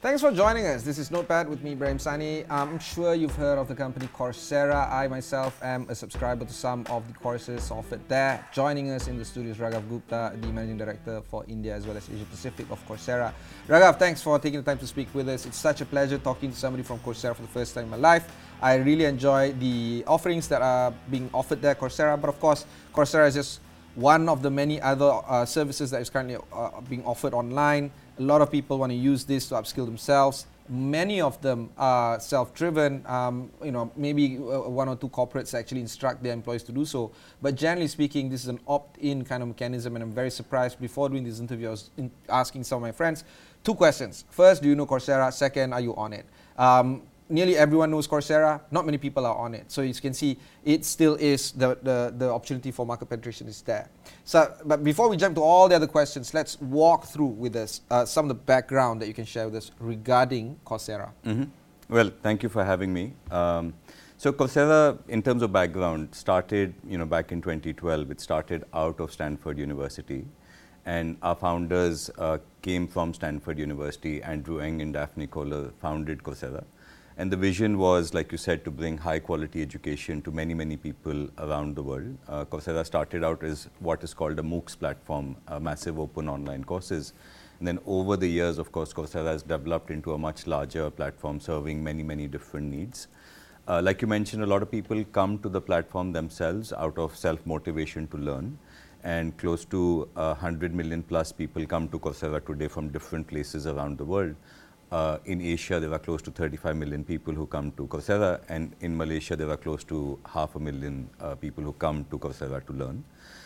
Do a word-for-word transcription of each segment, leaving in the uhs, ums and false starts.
Thanks for joining us. This is Notepad with me, Ibrahim Sani. I'm sure you've heard of the company Coursera. I myself am a subscriber to some of the courses offered there. Joining us in the studio is Raghav Gupta, the Managing Director for India as well as Asia Pacific of Coursera. Raghav, thanks for taking the time to speak with us. It's such a pleasure talking to somebody from Coursera for the first time in my life. I really enjoy the offerings that are being offered there at Coursera, but of course, Coursera is just one of the many other uh, services that is currently uh, being offered online. A lot of people want to use this to upskill themselves. Many of them are self-driven. Um, you know, maybe uh, one or two corporates actually instruct their employees to do so. But generally speaking, this is an opt-in kind of mechanism, and I'm very surprised. Before doing this interview, I was in asking some of my friends two questions. First, do you know Coursera? Second, are you on it? Um, Nearly everyone knows Coursera. Not many people are on it. So you can see it still is, the, the, the opportunity for market penetration is there. So, but before we jump to all the other questions, let's walk through with us uh, some of the background that you can share with us regarding Coursera. Mm-hmm. Well, thank you for having me. Um, so Coursera, in terms of background, started you know back in twenty twelve. It started out of Stanford University. And our founders uh, came from Stanford University. Andrew Ng and Daphne Koller founded Coursera. And the vision was, like you said, to bring high quality education to many, many people around the world. Uh, Coursera started out as what is called a MOOCs platform, uh, massive open online courses. And then over the years, of course, Coursera has developed into a much larger platform serving many, many different needs. Uh, like you mentioned, a lot of people come to the platform themselves out of self-motivation to learn. And close to uh, one hundred million plus people come to Coursera today from different places around the world. Uh, in Asia, there are close to thirty-five million people who come to Coursera, and in Malaysia, there are close to half a million uh, people who come to Coursera to learn.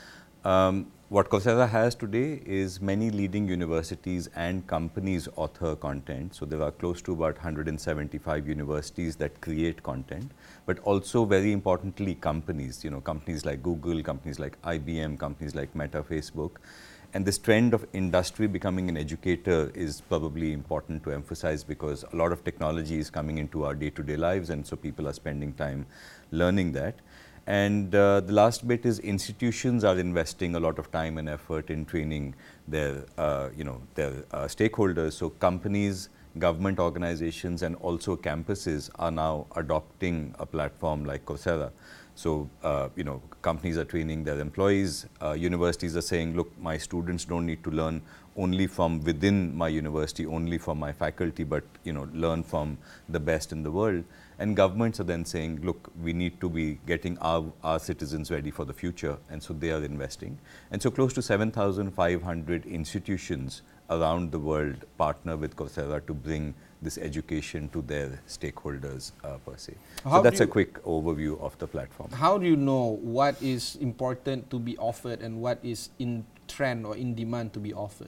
Um, what Coursera has today is many leading universities and companies author content. So there are close to about one hundred seventy-five universities that create content, but also very importantly, companies, you know, companies like Google, companies like I B M, companies like Meta, Facebook. And this trend of industry becoming an educator is probably important to emphasize, because a lot of technology is coming into our day-to-day lives, and so people are spending time learning that. And uh, the last bit is institutions are investing a lot of time and effort in training their, uh, you know, their uh, stakeholders. So companies, government organizations, and also campuses are now adopting a platform like Coursera. So, uh, you know, companies are training their employees, uh, universities are saying, look, my students don't need to learn only from within my university, only from my faculty, but, you know, learn from the best in the world. And governments are then saying, look, we need to be getting our, our citizens ready for the future, and so they are investing. And so close to seven thousand five hundred institutions around the world partner with Coursera to bring this education to their stakeholders uh, per se. How so that's you, a quick overview of the platform. How do you know what is important to be offered and what is in trend or in demand to be offered?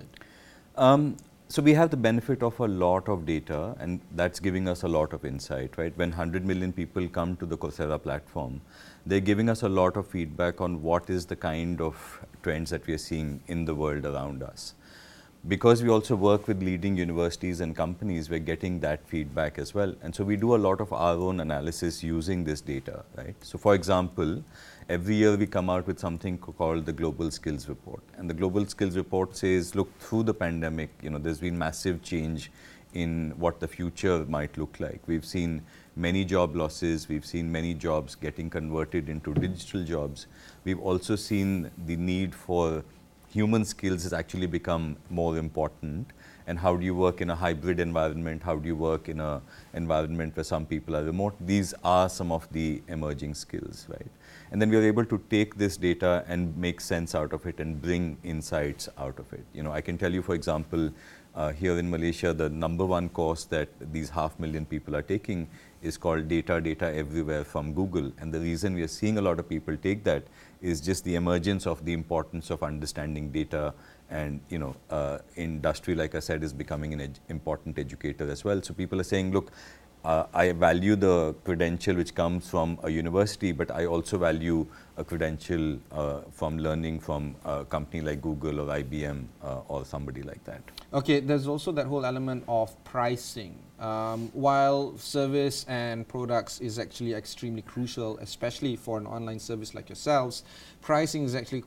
Um, so we have the benefit of a lot of data, and that's giving us a lot of insight, right? When one hundred million people come to the Coursera platform, they're giving us a lot of feedback on what is the kind of trends that we are seeing in the world around us. Because we also work with leading universities and companies, we're getting that feedback as well. And so we do a lot of our own analysis using this data, right? So for example, every year we come out with something called the Global Skills Report. And the Global Skills Report says, look, through the pandemic, you know, there's been massive change in what the future might look like. We've seen many job losses. We've seen many jobs getting converted into digital jobs. We've also seen the need for human skills has actually become more important. And how do you work in a hybrid environment? How do you work in an environment where some people are remote? These are some of the emerging skills, right? And then we are able to take this data and make sense out of it and bring insights out of it. You know, I can tell you, for example, uh, here in Malaysia, the number one course that these half million people are taking is called Data, Data Everywhere from Google. And the reason we are seeing a lot of people take that is just the emergence of the importance of understanding data, and, you know, uh, industry, like I said, is becoming an ed- important educator as well. So people are saying, look, uh, I value the credential which comes from a university, but I also value a credential uh, from learning from a company like Google or I B M uh, or somebody like that. Okay, there's also that whole element of pricing. Um, while service and products is actually extremely crucial, especially for an online service like yourselves, pricing is actually quite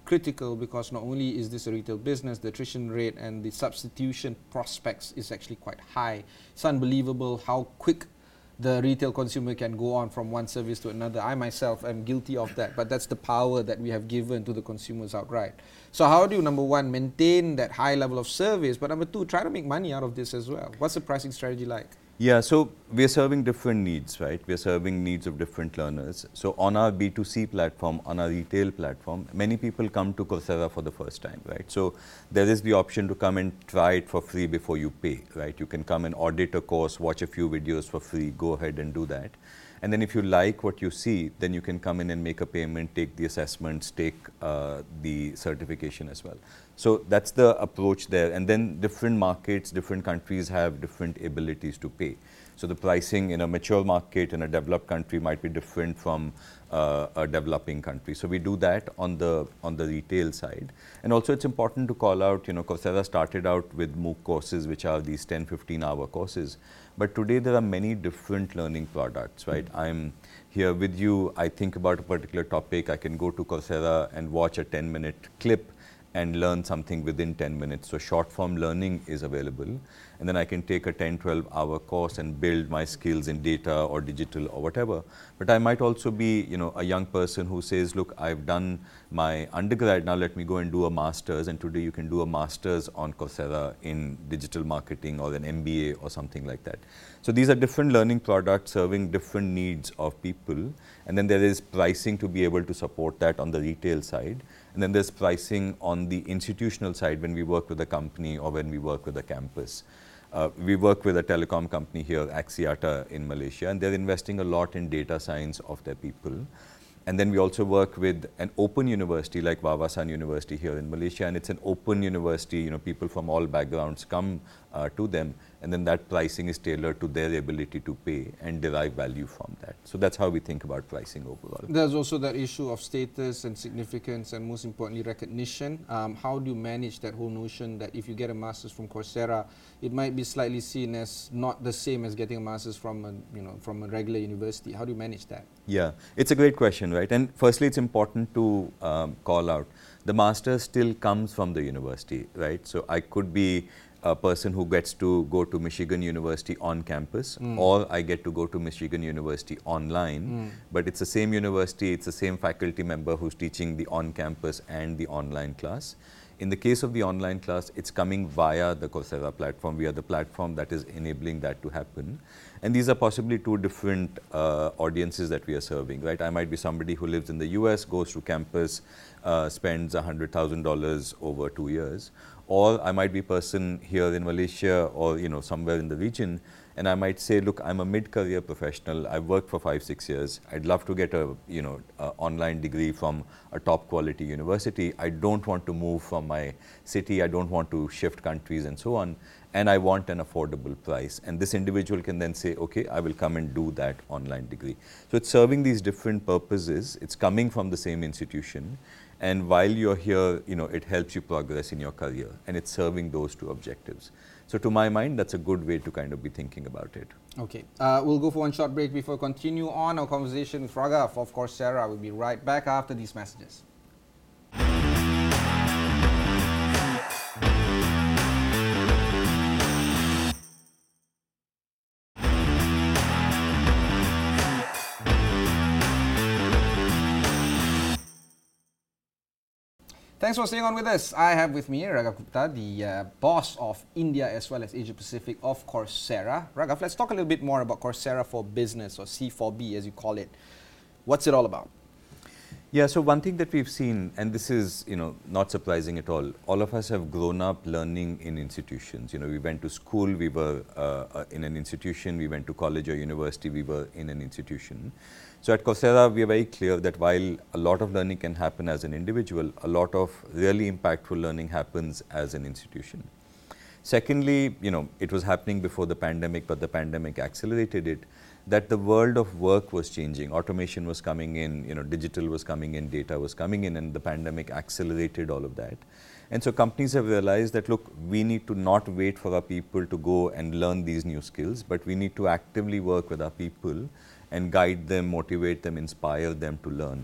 critical because not only is this a retail business, the attrition rate and the substitution prospects is actually quite high. It's unbelievable how quick the retail consumer can go on from one service to another. I myself am guilty of that, but that's the power that we have given to the consumers outright. So how do you, number one, maintain that high level of service, but number two, try to make money out of this as well? What's the pricing strategy like? Yeah, so we're serving different needs, right? We're serving needs of different learners. So on our B two C platform, on our retail platform, many people come to Coursera for the first time, right? So there is the option to come and try it for free before you pay, right? You can come and audit a course, watch a few videos for free, go ahead and do that. And then if you like what you see, then you can come in and make a payment, take the assessments, take uh, the certification as well. So that's the approach there. And then different markets, different countries have different abilities to pay. So the pricing in a mature market in a developed country might be different from uh, a developing country. So we do that on the on the retail side. And also it's important to call out, you know, Coursera started out with MOOC courses, which are these ten, fifteen hour courses. But today there are many different learning products, right? Mm-hmm. I'm here with you, I think about a particular topic, I can go to Coursera and watch a ten minute clip and learn something within ten minutes. So short form learning is available. And then I can take a ten, twelve hour course and build my skills in data or digital or whatever. But I might also be, you know, a young person who says, look, I've done my undergrad, now let me go and do a master's. And today you can do a master's on Coursera in digital marketing or an M B A or something like that. So these are different learning products serving different needs of people. And then there is pricing to be able to support that on the retail side. And then there's pricing on the institutional side when we work with a company or when we work with a campus. Uh, we work with a telecom company here, Axiata in Malaysia, and they're investing a lot in data science of their people. And then we also work with an open university like Wawasan University here in Malaysia, and it's an open university, you know, people from all backgrounds come uh, to them, and then that pricing is tailored to their ability to pay and derive value from that. So that's how we think about pricing overall. There's also that issue of status and significance and most importantly recognition. Um, how do you manage that whole notion that if you get a master's from Coursera, it might be slightly seen as not the same as getting a master's from a, you know, from a regular university? How do you manage that? Yeah, it's a great question, right? And firstly, it's important to um, call out the master's still comes from the university, right? So I could be a person who gets to go to Michigan University on campus, mm. or I get to go to Michigan University online, mm. but it's the same university, it's the same faculty member who's teaching the on-campus and the online class. In the case of the online class, it's coming via the Coursera platform. We are the platform that is enabling that to happen. And these are possibly two different uh, audiences that we are serving, right? I might be somebody who lives in the U S, goes to campus, uh, spends one hundred thousand dollars over two years. Or I might be a person here in Malaysia or, you know, somewhere in the region, and I might say, look, I'm a mid-career professional. I've worked for five, six years. I'd love to get a, you know, a online degree from a top quality university. I don't want to move from my city. I don't want to shift countries and so on. And I want an affordable price. And this individual can then say, okay, I will come and do that online degree. So it's serving these different purposes. It's coming from the same institution. And while you're here, you know, it helps you progress in your career, and it's serving those two objectives. So to my mind, that's a good way to kind of be thinking about it. Okay, uh, we'll go for one short break before we continue on our conversation with Raghav of Coursera. We'll be right back after these messages. Thanks for staying on with us. I have with me Raghav Gupta, the uh, boss of India as well as Asia Pacific of Coursera. Raghav, let's talk a little bit more about Coursera for Business, or C four B as you call it. What's it all about? Yeah, so one thing that we've seen, and this is, you know, not surprising at all, all of us have grown up learning in institutions. You know, we went to school, we were uh, in an institution, we went to college or university, we were in an institution. So at Coursera, we are very clear that while a lot of learning can happen as an individual, a lot of really impactful learning happens as an institution. Secondly, you know, it was happening before the pandemic, but the pandemic accelerated it, that the world of work was changing. Automation was coming in, you know, digital was coming in, data was coming in, and the pandemic accelerated all of that. And so companies have realized that, look, we need to not wait for our people to go and learn these new skills, but we need to actively work with our people and guide them, motivate them, inspire them to learn.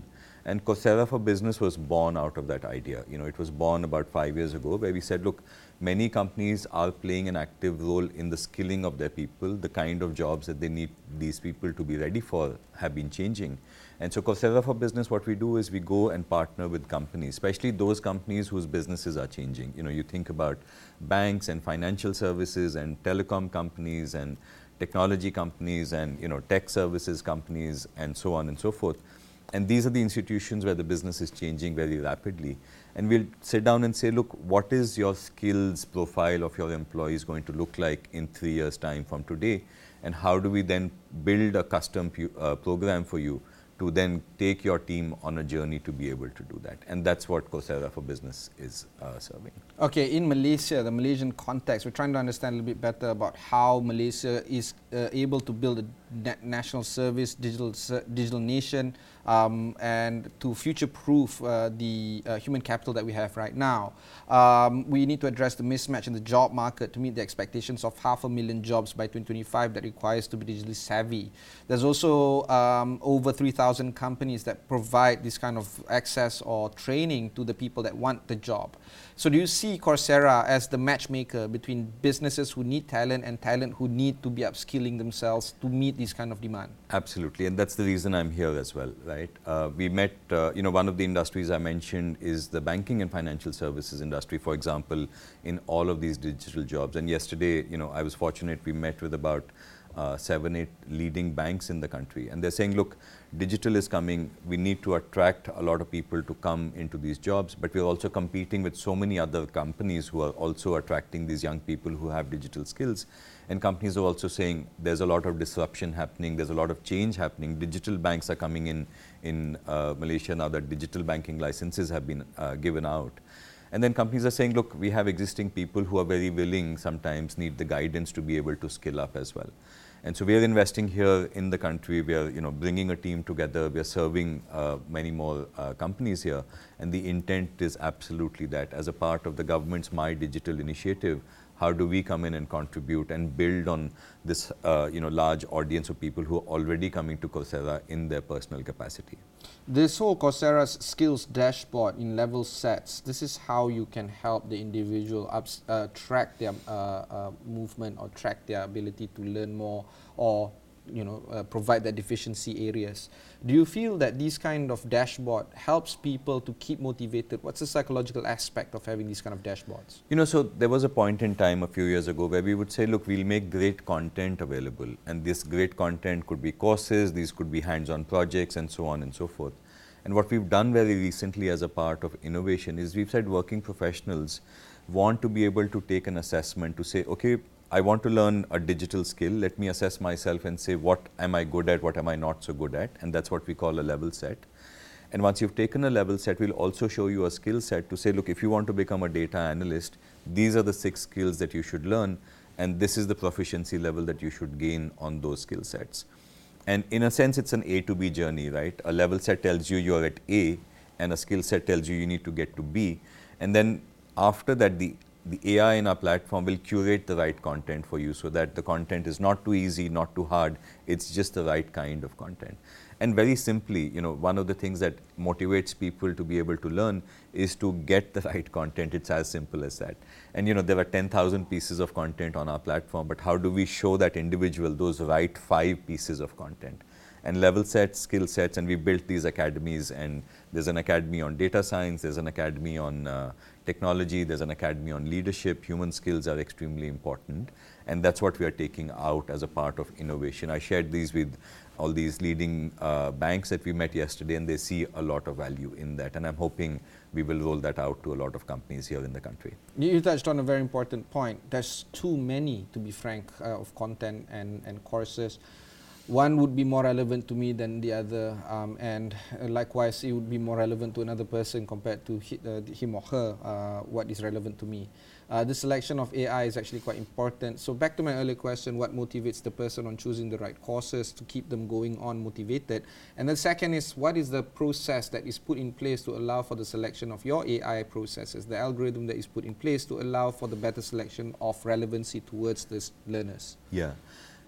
And Coursera for Business was born out of that idea. You know, it was born about five years ago, where we said, look, many companies are playing an active role in the skilling of their people. The kind of jobs that they need these people to be ready for have been changing. And so Coursera for Business, what we do is we go and partner with companies, especially those companies whose businesses are changing. You know, you think about banks and financial services and telecom companies and technology companies and, you know, tech services companies and so on and so forth. And these are the institutions where the business is changing very rapidly. And we'll sit down and say, look, what is your skills profile of your employees going to look like in three years' time from today? And how do we then build a custom uh, program for you to then take your team on a journey to be able to do that? And that's what Coursera for Business is uh, serving. Okay, in Malaysia, the Malaysian context, we're trying to understand a little bit better about how Malaysia is uh, able to build a na national service, digital digital nation, um, and to future-proof uh, the uh, human capital that we have right now. Um, we need to address the mismatch in the job market to meet the expectations of half a million jobs by twenty twenty-five that requires to be digitally savvy. There's also um, over three thousand companies that provide this kind of access or training to the people that want the job. So do you see Coursera as the matchmaker between businesses who need talent and talent who need to be upskilling themselves to meet this kind of demand? Absolutely, and that's the reason I'm here as well, right? Uh, we met, uh, you know, one of the industries I mentioned is the banking and financial services industry, for example, in all of these digital jobs. And yesterday, you know, I was fortunate, we met with about Uh, seven, eight leading banks in the country. And they're saying, look, digital is coming. We need to attract a lot of people to come into these jobs, but we're also competing with so many other companies who are also attracting these young people who have digital skills. And companies are also saying there's a lot of disruption happening. There's a lot of change happening. Digital banks are coming in in uh, Malaysia now that digital banking licenses have been uh, given out. And then companies are saying, look, we have existing people who are very willing, sometimes need the guidance to be able to skill up as well. And so we are investing here in the country. We are, you know, bringing a team together. We are serving uh, many more uh, companies here. And the intent is absolutely that. As a part of the government's My Digital initiative, how do we come in and contribute and build on this, uh, you know, large audience of people who are already coming to Coursera in their personal capacity? This whole Coursera's skills dashboard in level sets, this is how you can help the individual ups, uh, track their uh, uh, movement or track their ability to learn more or, you know, uh, provide their deficiency areas. Do you feel that this kind of dashboard helps people to keep motivated? What's the psychological aspect of having these kind of dashboards? You know, so there was a point in time a few years ago where we would say, look, we'll make great content available. And this great content could be courses, these could be hands-on projects and so on and so forth. And what we've done very recently as a part of innovation is we've said working professionals want to be able to take an assessment to say, okay, I want to learn a digital skill. Let me assess myself and say, what am I good at? What am I not so good at? And that's what we call a level set. And once you've taken a level set, we'll also show you a skill set to say, look, if you want to become a data analyst, these are the six skills that you should learn. And this is the proficiency level that you should gain on those skill sets. And in a sense, it's an A to B journey, right? A level set tells you you're at A, and a skill set tells you you need to get to B. And then after that, the The A I in our platform will curate the right content for you so that the content is not too easy, not too hard. It's just the right kind of content. And very simply, you know, one of the things that motivates people to be able to learn is to get the right content. It's as simple as that. And, you know, there are ten thousand pieces of content on our platform, but how do we show that individual those right five pieces of content? And level sets, skill sets, and we built these academies, and there's an academy on data science, there's an academy on uh, technology, there's an academy on leadership. Human skills are extremely important, and that's what we are taking out as a part of innovation. I shared these with all these leading uh, banks that we met yesterday, and they see a lot of value in that, and I'm hoping we will roll that out to a lot of companies here in the country. You touched on a very important point. There's too many, to be frank, uh, of content and, and courses. One would be more relevant to me than the other, um, and uh, likewise it would be more relevant to another person compared to hi, uh, him or her, uh, what is relevant to me. Uh, the selection of A I is actually quite important. So back to my earlier question, what motivates the person on choosing the right courses to keep them going on motivated? And the second is, what is the process that is put in place to allow for the selection of your A I processes, the algorithm that is put in place to allow for the better selection of relevancy towards the learners? Yeah.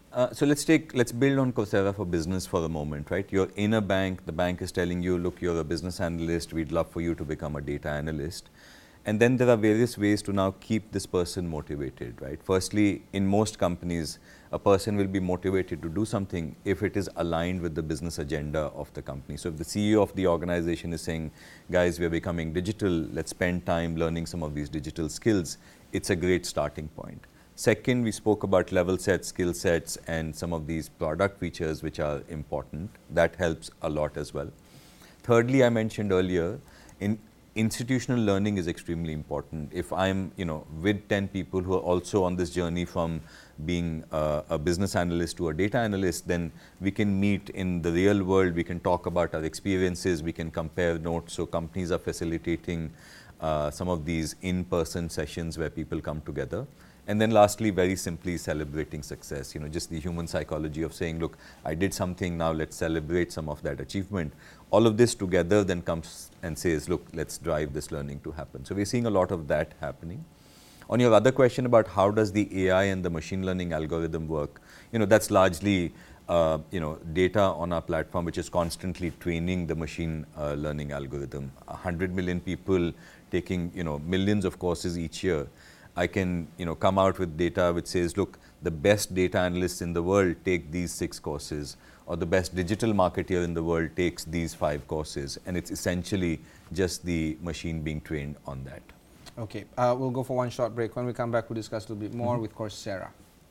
Uh, so let's take, let's build on Coursera for Business for a moment, right? You're in a bank, the bank is telling you, look, you're a business analyst, we'd love for you to become a data analyst. And then there are various ways to now keep this person motivated, right? Firstly, in most companies, a person will be motivated to do something if it is aligned with the business agenda of the company. So if the C E O of the organization is saying, guys, we're becoming digital, let's spend time learning some of these digital skills, it's a great starting point. Second, we spoke about level sets, skill sets, and some of these product features which are important. That helps a lot as well. Thirdly, I mentioned earlier, in institutional learning is extremely important. If I'm, you know, with ten people who are also on this journey from being uh, a business analyst to a data analyst, then we can meet in the real world, we can talk about our experiences, we can compare notes. So companies are facilitating uh, some of these in-person sessions where people come together. And then lastly, very simply celebrating success, you know, just the human psychology of saying, look, I did something, now let's celebrate some of that achievement. All of this together then comes and says, look, let's drive this learning to happen. So we're seeing a lot of that happening. On your other question about how does the A I and the machine learning algorithm work, you know, that's largely, uh, you know, data on our platform, which is constantly training the machine uh, learning algorithm. one hundred million people taking, you know, millions of courses each year. I can, you know, come out with data which says, look, the best data analysts in the world take these six courses, or the best digital marketer in the world takes these five courses, and it's essentially just the machine being trained on that. Okay, uh, we'll go for one short break. When we come back, we'll discuss a little bit more mm-hmm. with Coursera.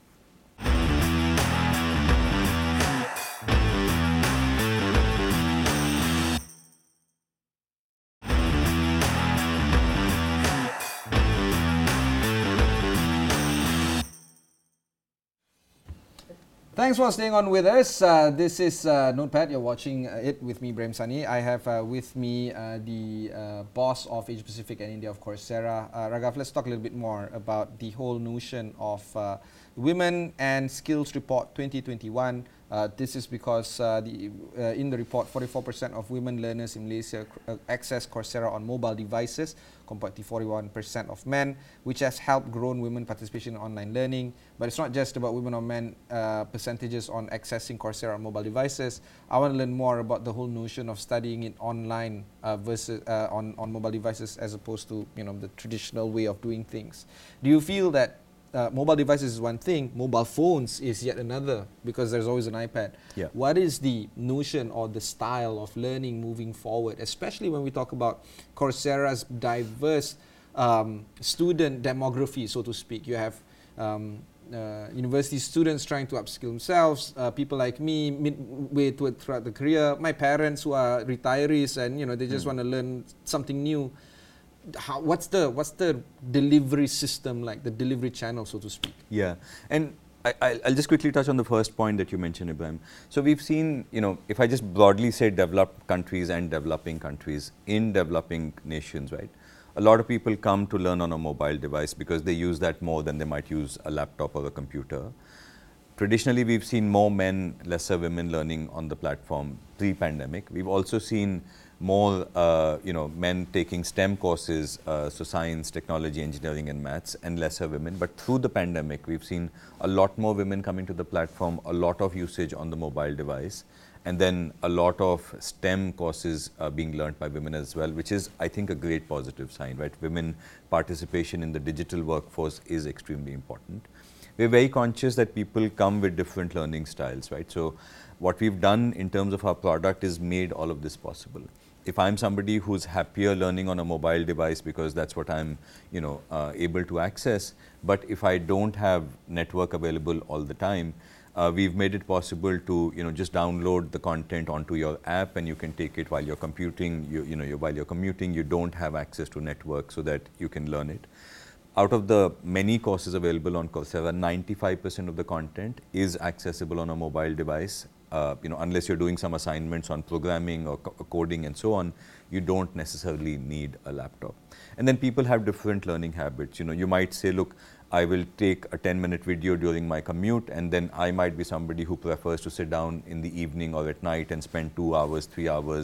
Thanks for staying on with us. Uh, this is uh, Notepad. You're watching uh, it with me, Brahim Sani. I have uh, with me uh, the uh, boss of Asia Pacific and India of Coursera. Uh, Raghav, let's talk a little bit more about the whole notion of uh, Women and Skills Report twenty twenty-one. Uh, this is because uh, the, uh, in the report, forty-four percent of women learners in Malaysia uh, access Coursera on mobile devices compared to forty-one percent of men, which has helped grow women participation in online learning. But it's not just about women or men uh, percentages on accessing Coursera on mobile devices. I want to learn more about the whole notion of studying it online uh, versus uh, on, on mobile devices as opposed to, you know, the traditional way of doing things. Do you feel that Uh, mobile devices is one thing, mobile phones is yet another, because there's always an iPad. Yeah. What is the notion or the style of learning moving forward, especially when we talk about Coursera's diverse um, student demography, so to speak? You have um, uh, university students trying to upskill themselves, uh, people like me midway throughout the career, my parents who are retirees and, you know, they just mm. want to learn something new. How, what's the what's the delivery system like, the delivery channel, so to speak? Yeah, and I, I'll just quickly touch on the first point that you mentioned, Ibrahim. So we've seen, you know, if I just broadly say developed countries and developing countries, in developing nations, right, a lot of people come to learn on a mobile device because they use that more than they might use a laptop or a computer. Traditionally, we've seen more men, lesser women learning on the platform pre-pandemic. We've also seen more, uh, you know, men taking STEM courses, uh, so science, technology, engineering, and maths, and lesser women. But through the pandemic, we've seen a lot more women coming to the platform, a lot of usage on the mobile device, and then a lot of STEM courses uh, being learned by women as well, which is, I think, a great positive sign, right? Women participation in the digital workforce is extremely important. We're very conscious that people come with different learning styles, right? So what we've done in terms of our product is made all of this possible. If I'm somebody who's happier learning on a mobile device because that's what I'm, you know, uh, able to access, but if I don't have network available all the time, uh, we've made it possible to, you know, just download the content onto your app and you can take it while you're computing, you, you know, you're, while you're commuting, you don't have access to network so that you can learn it. Out of the many courses available on Coursera, ninety-five percent of the content is accessible on a mobile device. Uh, you know, unless you're doing some assignments on programming or co coding and so on, you don't necessarily need a laptop. And then people have different learning habits. You know, you might say, look, I will take a ten minute video during my commute, and then I might be somebody who prefers to sit down in the evening or at night and spend two hours, three hours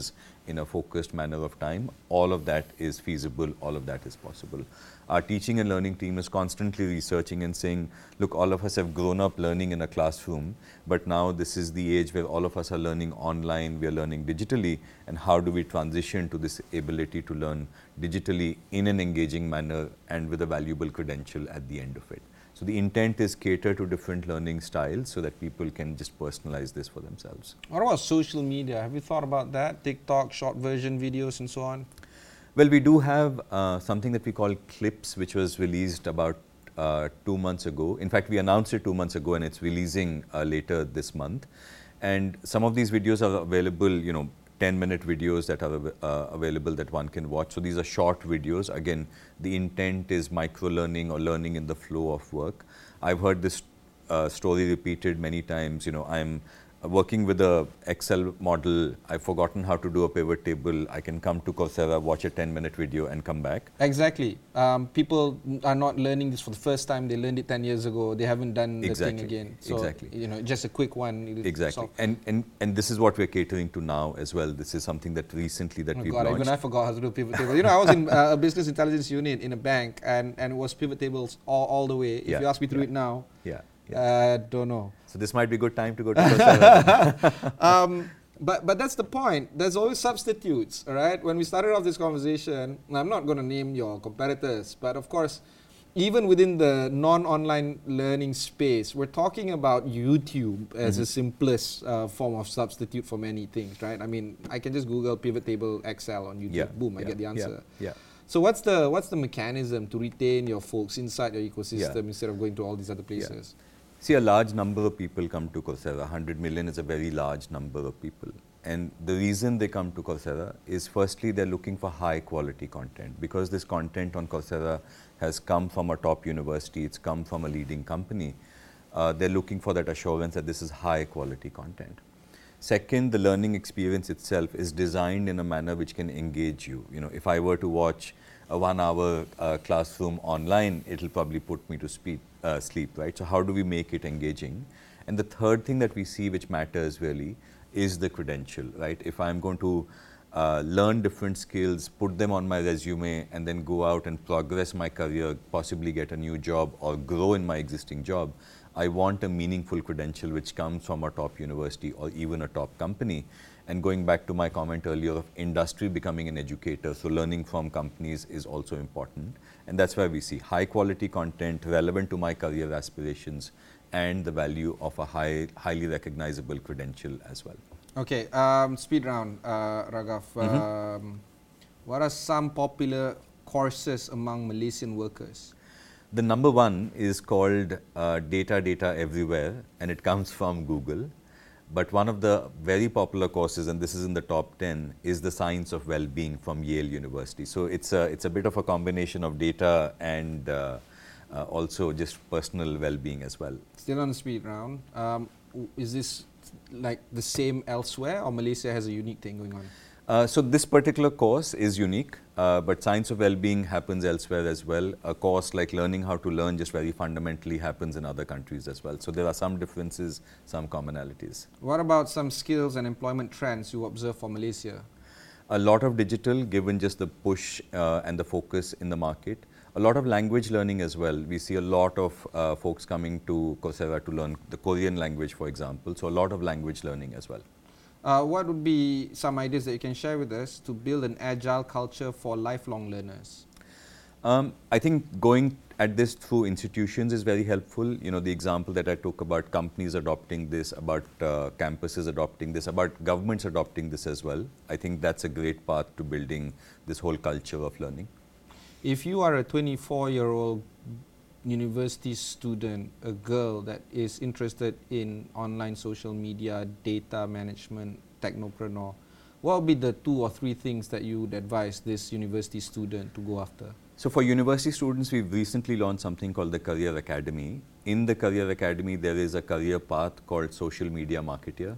in a focused manner of time, all of that is feasible, all of that is possible. Our teaching and learning team is constantly researching and saying, look, all of us have grown up learning in a classroom, but now this is the age where all of us are learning online, we are learning digitally, and how do we transition to this ability to learn digitally in an engaging manner and with a valuable credential at the end of it. So the intent is cater to different learning styles so that people can just personalize this for themselves. What about social media? Have you thought about that? TikTok, short version videos and so on? Well, we do have uh, something that we call Clips, which was released about uh, two months ago. In fact, we announced it two months ago and it's releasing uh, later this month. And some of these videos are available, you know, ten minute videos that are uh, available that one can watch. So these are short videos. Again, the intent is micro learning or learning in the flow of work. I've heard this uh, story repeated many times. You know, I'm working with a Excel model, I've forgotten how to do a pivot table. I can come to Coursera, watch a ten minute video and come back. Exactly. Um, people are not learning this for the first time. They learned it ten years ago. They haven't done Exactly. the thing again. So, exactly. you know, just a quick one. Exactly. And, and, and this is what we're catering to now as well. This is something that recently that oh we've God, launched. even I forgot how to do a pivot table. You know, I was in uh, a business intelligence unit in a bank and, and it was pivot tables all, all the way. If Yeah. you ask me to do Yeah. it now, Yeah. I uh, don't know. So this might be a good time to go to Coursera. um, but but that's the point. There's always substitutes, all right? When we started off this conversation, I'm not going to name your competitors, but of course, even within the non-online learning space, we're talking about YouTube as Mm-hmm. a simplest uh, form of substitute for many things, right? I mean, I can just Google pivot table Excel on YouTube. Yeah. Boom, I yeah, get the answer. Yeah. yeah. So what's the what's the mechanism to retain your folks inside your ecosystem Yeah. instead of going to all these other places? See, a large number of people come to Coursera. one hundred million is a very large number of people. And the reason they come to Coursera is firstly, they're looking for high quality content. Because this content on Coursera has come from a top university, it's come from a leading company, uh, they're looking for that assurance that this is high quality content. Second, the learning experience itself is designed in a manner which can engage you. You know, if I were to watch a one hour uh, classroom online, it'll probably put me to speed, uh, sleep, right? So how do we make it engaging? And the third thing that we see which matters really is the credential, right? If I'm going to uh, learn different skills, put them on my resume and then go out and progress my career, possibly get a new job or grow in my existing job, I want a meaningful credential which comes from a top university or even a top company. And going back to my comment earlier of industry becoming an educator, so learning from companies is also important. And that's why we see high quality content relevant to my career aspirations and the value of a high, highly recognizable credential as well. Okay, um, speed round, uh, Raghav. Mm-hmm. Um, what are some popular courses among Malaysian workers? The number one is called uh, Data Data Everywhere, and it comes from Google. But one of the very popular courses, and this is in the top ten, is the Science of Well-being from Yale University. So it's a, it's a bit of a combination of data and uh, uh, also just personal well-being as well. Still on the speed round. Um, w- is this like the same elsewhere, or Malaysia has a unique thing going on? Uh, so this particular course is unique, uh, but Science of Well-being happens elsewhere as well. A course like Learning How to Learn just very fundamentally happens in other countries as well. So there are some differences, some commonalities. What about some skills and employment trends you observe for Malaysia? A lot of digital, given just the push uh, and the focus in the market. A lot of language learning as well. We see a lot of uh, folks coming to Coursera to learn the Korean language, for example. So a lot of language learning as well. Uh, what would be some ideas that you can share with us to build an agile culture for lifelong learners? Um, I think going at this through institutions is very helpful. You know, the example that I took about companies adopting this, about uh, campuses adopting this, about governments adopting this as well. I think that's a great path to building this whole culture of learning. If you are a twenty-four-year-old university student, a girl that is interested in online social media, data management, technopreneur, what would be the two or three things that you would advise this university student to go after? So for university students, we've recently launched something called the Career Academy. In the Career Academy, there is a career path called Social Media Marketeer.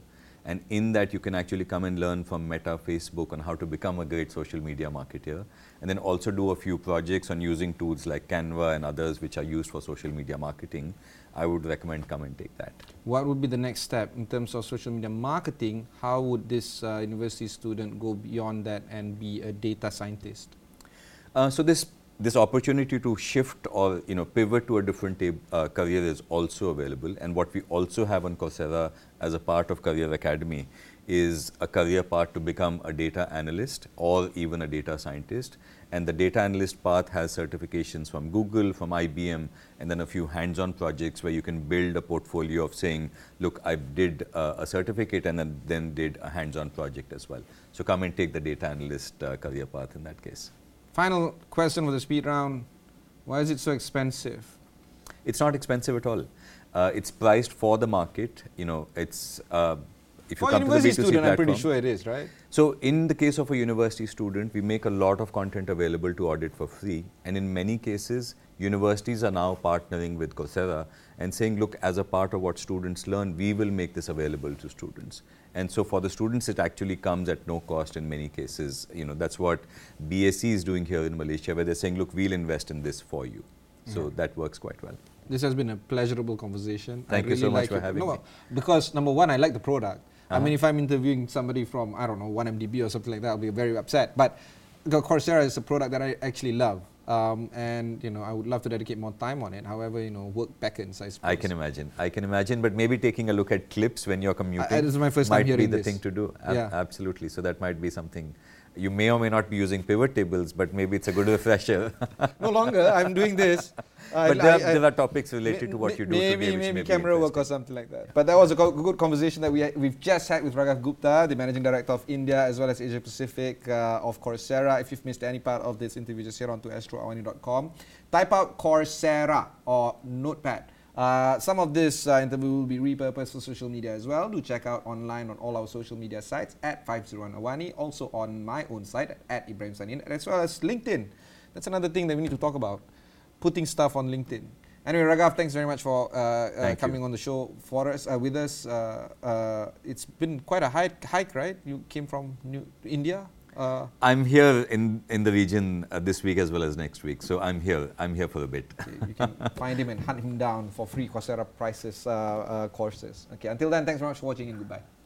And in that, you can actually come and learn from Meta, Facebook on how to become a great social media marketer. And then also do a few projects on using tools like Canva and others which are used for social media marketing. I would recommend come and take that. What would be the next step in terms of social media marketing? How would this uh, university student go beyond that and be a data scientist? Uh, so this this opportunity to shift or you know pivot to a different uh, career is also available. And what we also have on Coursera as a part of Career Academy is a career path to become a data analyst or even a data scientist. And the data analyst path has certifications from Google, from I B M, and then a few hands-on projects where you can build a portfolio of saying, look, I did uh, a certificate and then, then did a hands-on project as well. So come and take the data analyst uh, career path in that case. Final question for the speed round. Why is it so expensive? It's not expensive at all. Uh, it's priced for the market. You know, it's uh, if you for come a to the B two C student, platform, I'm pretty sure it is, right? So in the case of a university student, we make a lot of content available to audit for free. And in many cases, universities are now partnering with Coursera and saying, look, as a part of what students learn, we will make this available to students. And so for the students, it actually comes at no cost in many cases. You know, that's what B S c is doing here in Malaysia, where they're saying, look, we'll invest in this for you. So mm-hmm. that works quite well. This has been a pleasurable conversation. Thank I you really so much like for it. having no, me. Because number one, I like the product. Uh-huh. I mean, if I'm interviewing somebody from, I don't know, one M D B or something like that, I'll be very upset. But the Coursera is a product that I actually love. Um, and, you know, I would love to dedicate more time on it. However, you know, work beckons, I suppose. I can imagine. I can imagine. But maybe taking a look at clips when you're commuting I, this is my first time might hearing be the this. thing to do. Ab yeah. Absolutely. So that might be something. You may or may not be using pivot tables, but maybe it's a good refresher. No longer. I'm doing this. But I, there, I, are, there are topics related to what you do maybe, today, which maybe may be camera work or something like that. But that was a go good conversation that we we've just had with Raghav Gupta, the Managing Director of India as well as Asia Pacific uh, of Coursera. If you've missed any part of this interview, just head on to astro awani dot com. Type out Coursera or Notepad. Uh, some of this uh, interview will be repurposed for social media as well. Do check out online on all our social media sites at five oh one Awani, also on my own site at, at Ibrahim Sanin, as well as LinkedIn. That's another thing that we need to talk about, putting stuff on LinkedIn. Anyway, Raghav, thanks very much for uh, uh, coming you. on the show for us, uh, with us. Uh, uh, it's been quite a hike, hike, right? You came from New India? Uh, I'm here in, in the region uh, this week as well as next week. So I'm here. I'm here for a bit. Okay, you can find him and hunt him down for free Coursera prices uh, uh, courses. Okay, until then, thanks very much for watching and goodbye.